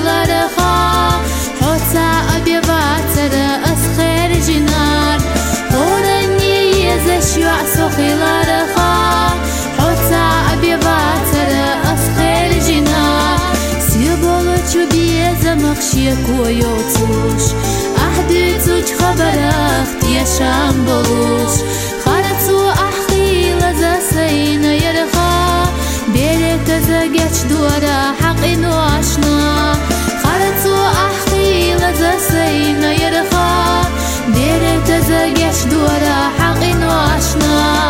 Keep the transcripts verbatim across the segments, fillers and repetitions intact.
لرخا حوتا أبي باتر أسخير جنار هورني يزشيع سخي لرخا حوتا أبي باتر أسخير جنار سيبولو بيزا مخشي كويوتوش أحدي توج خبرخت يشام بولوش خارتو أحخي لزا سينا يرخا بيرت زجاج دورا حقين واشنا خارتو أحخي لزا سينا يرخا بيرت زجاج دورا حقين واشنا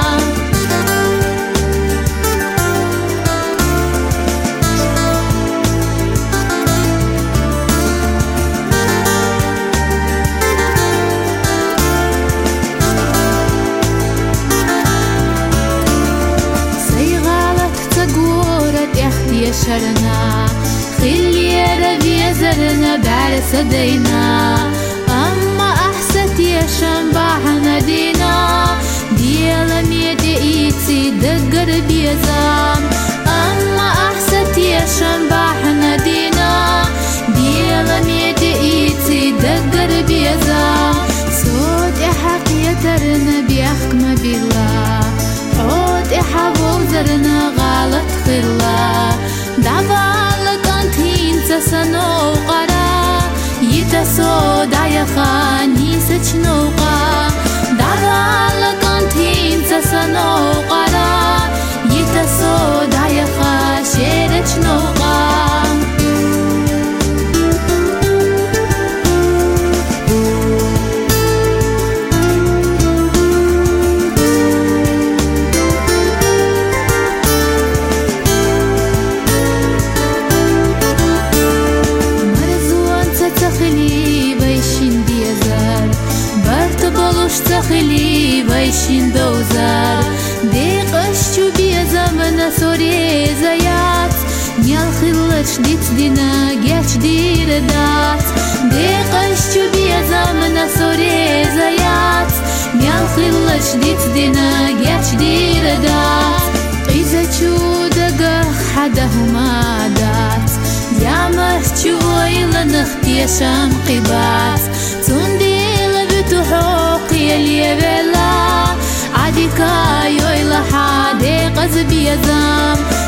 يشرنا خلينا بيزرنا بعرس دينا أما أحست يشم باحنا دينا ديلا ميدي إيتي دقر بيزام أما أحست يشم باحنا دينا ديلا ميدي إيتي دقر بيزام صوت إحق يترنا بيحكم بالله عود إحاول زرنا غلط خلا دعوالك أنتين تسنو قرا يتسو دايا خاني سچنوقا دعوالك أنتين تسنو قرا يتسو دايا خاشير چنوقا تخلي بيشين دوزار ديقش شو بيزمنا سوري زيات نيال خلش ديت دينا جاش دير دات ديقش شو بيزمنا سوري زيات نيال خلش ديت دينا جاش دير دات إذا شو دقة حدهما دات ديامر شو إلا نختي شام قبات تنديل بتحوقي اليبلا عديكا يويلا حادي قزبي يزام